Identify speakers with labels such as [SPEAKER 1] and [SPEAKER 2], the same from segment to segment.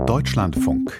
[SPEAKER 1] Deutschlandfunk.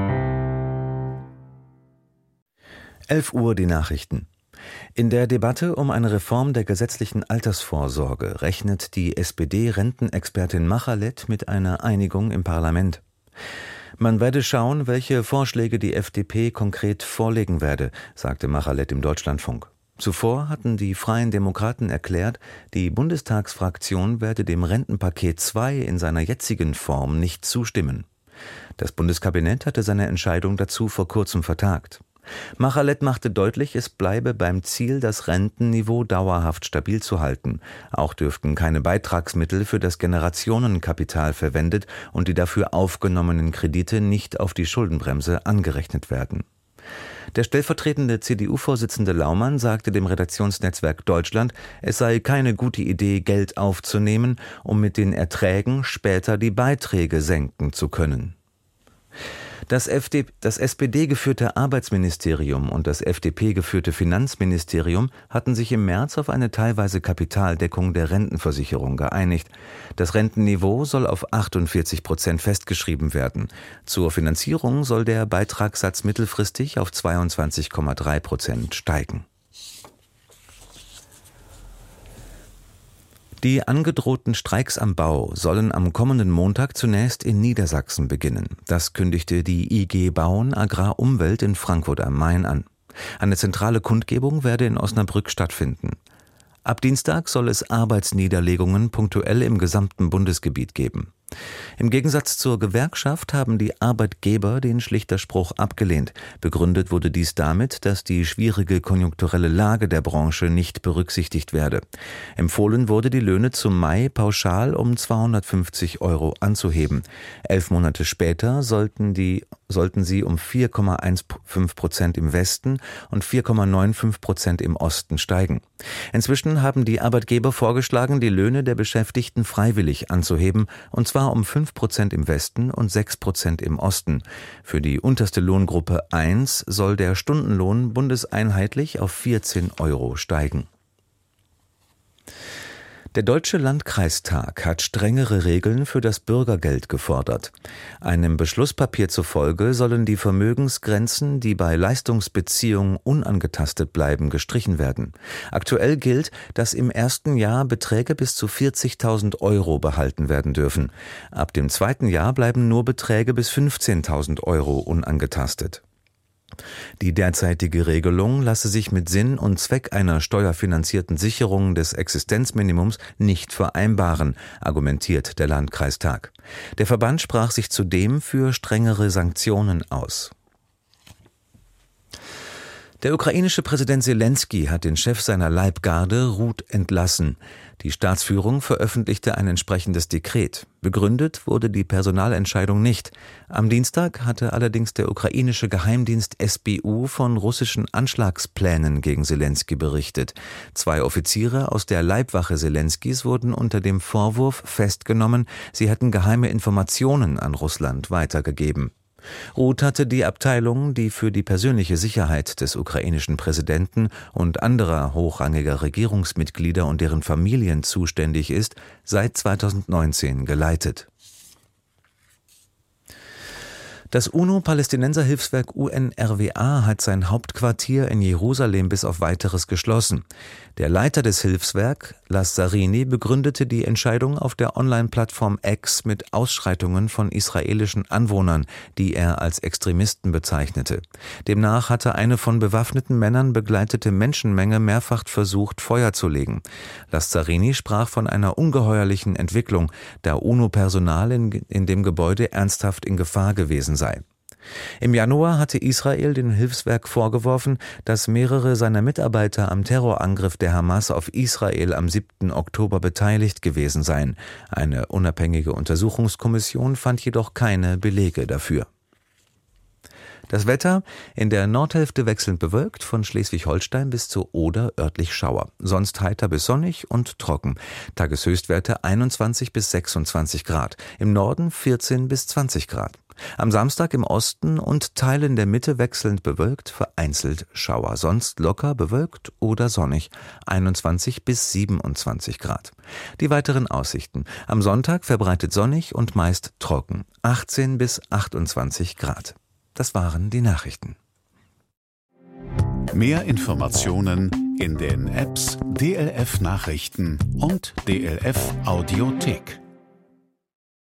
[SPEAKER 2] 11 Uhr die Nachrichten. In der Debatte um eine Reform der gesetzlichen Altersvorsorge rechnet die SPD-Rentenexpertin Machalett mit einer Einigung im Parlament. Man werde schauen, welche Vorschläge die FDP konkret vorlegen werde, sagte Machalett im Deutschlandfunk. Zuvor hatten die Freien Demokraten erklärt, die Bundestagsfraktion werde dem Rentenpaket 2 in seiner jetzigen Form nicht zustimmen. Das Bundeskabinett hatte seine Entscheidung dazu vor kurzem vertagt. Machalett machte deutlich, es bleibe beim Ziel, das Rentenniveau dauerhaft stabil zu halten. Auch dürften keine Beitragsmittel für das Generationenkapital verwendet und die dafür aufgenommenen Kredite nicht auf die Schuldenbremse angerechnet werden. Der stellvertretende CDU-Vorsitzende Laumann sagte dem Redaktionsnetzwerk Deutschland, es sei keine gute Idee, Geld aufzunehmen, um mit den Erträgen später die Beiträge senken zu können. Das SPD-geführte Arbeitsministerium und das FDP-geführte Finanzministerium hatten sich im März auf eine teilweise Kapitaldeckung der Rentenversicherung geeinigt. Das Rentenniveau soll auf 48% festgeschrieben werden. Zur Finanzierung soll der Beitragssatz mittelfristig auf 22,3% steigen. Die angedrohten Streiks am Bau sollen am kommenden Montag zunächst in Niedersachsen beginnen. Das kündigte die IG Bauen Agrar Umwelt in Frankfurt am Main an. Eine zentrale Kundgebung werde in Osnabrück stattfinden. Ab Dienstag soll es Arbeitsniederlegungen punktuell im gesamten Bundesgebiet geben. Im Gegensatz zur Gewerkschaft haben die Arbeitgeber den Schlichterspruch abgelehnt. Begründet wurde dies damit, dass die schwierige konjunkturelle Lage der Branche nicht berücksichtigt werde. Empfohlen wurde, die Löhne zum Mai pauschal um 250 € anzuheben. 11 Monate später sollten sie um 4,15% im Westen und 4,95% im Osten steigen. Inzwischen haben die Arbeitgeber vorgeschlagen, die Löhne der Beschäftigten freiwillig anzuheben, und zwar um 5% im Westen und 6% im Osten. Für die unterste Lohngruppe 1 soll der Stundenlohn bundeseinheitlich auf 14 € steigen. Der Deutsche Landkreistag hat strengere Regeln für das Bürgergeld gefordert. Einem Beschlusspapier zufolge sollen die Vermögensgrenzen, die bei Leistungsbeziehungen unangetastet bleiben, gestrichen werden. Aktuell gilt, dass im ersten Jahr Beträge bis zu 40.000 € behalten werden dürfen. Ab dem zweiten Jahr bleiben nur Beträge bis 15.000 € unangetastet. Die derzeitige Regelung lasse sich mit Sinn und Zweck einer steuerfinanzierten Sicherung des Existenzminimums nicht vereinbaren, argumentiert der Landkreistag. Der Verband sprach sich zudem für strengere Sanktionen aus. Der ukrainische Präsident Selensky hat den Chef seiner Leibgarde Rud entlassen. Die Staatsführung veröffentlichte ein entsprechendes Dekret. Begründet wurde die Personalentscheidung nicht. Am Dienstag hatte allerdings der ukrainische Geheimdienst SBU von russischen Anschlagsplänen gegen Selensky berichtet. 2 Offiziere aus der Leibwache Selenskys wurden unter dem Vorwurf festgenommen, sie hätten geheime Informationen an Russland weitergegeben. Rud hatte die Abteilung, die für die persönliche Sicherheit des ukrainischen Präsidenten und anderer hochrangiger Regierungsmitglieder und deren Familien zuständig ist, seit 2019 geleitet. Das UNO-Palästinenser-Hilfswerk UNRWA hat sein Hauptquartier in Jerusalem bis auf Weiteres geschlossen. Der Leiter des Hilfswerks, Lazzarini, begründete die Entscheidung auf der Online-Plattform X mit Ausschreitungen von israelischen Anwohnern, die er als Extremisten bezeichnete. Demnach hatte eine von bewaffneten Männern begleitete Menschenmenge mehrfach versucht, Feuer zu legen. Lazzarini sprach von einer ungeheuerlichen Entwicklung, da UNO-Personal in dem Gebäude ernsthaft in Gefahr gewesen sei. Im Januar hatte Israel dem Hilfswerk vorgeworfen, dass mehrere seiner Mitarbeiter am Terrorangriff der Hamas auf Israel am 7. Oktober beteiligt gewesen seien. Eine unabhängige Untersuchungskommission fand jedoch keine Belege dafür. Das Wetter: in der Nordhälfte wechselnd bewölkt, von Schleswig-Holstein bis zur Oder örtlich Schauer. Sonst heiter bis sonnig und trocken. Tageshöchstwerte 21 bis 26 Grad. Im Norden 14 bis 20 Grad. Am Samstag im Osten und Teilen der Mitte wechselnd bewölkt, vereinzelt Schauer. Sonst locker bewölkt oder sonnig. 21 bis 27 Grad. Die weiteren Aussichten: am Sonntag verbreitet sonnig und meist trocken. 18 bis 28 Grad. Das waren die Nachrichten.
[SPEAKER 1] Mehr Informationen in den Apps DLF Nachrichten und DLF Audiothek.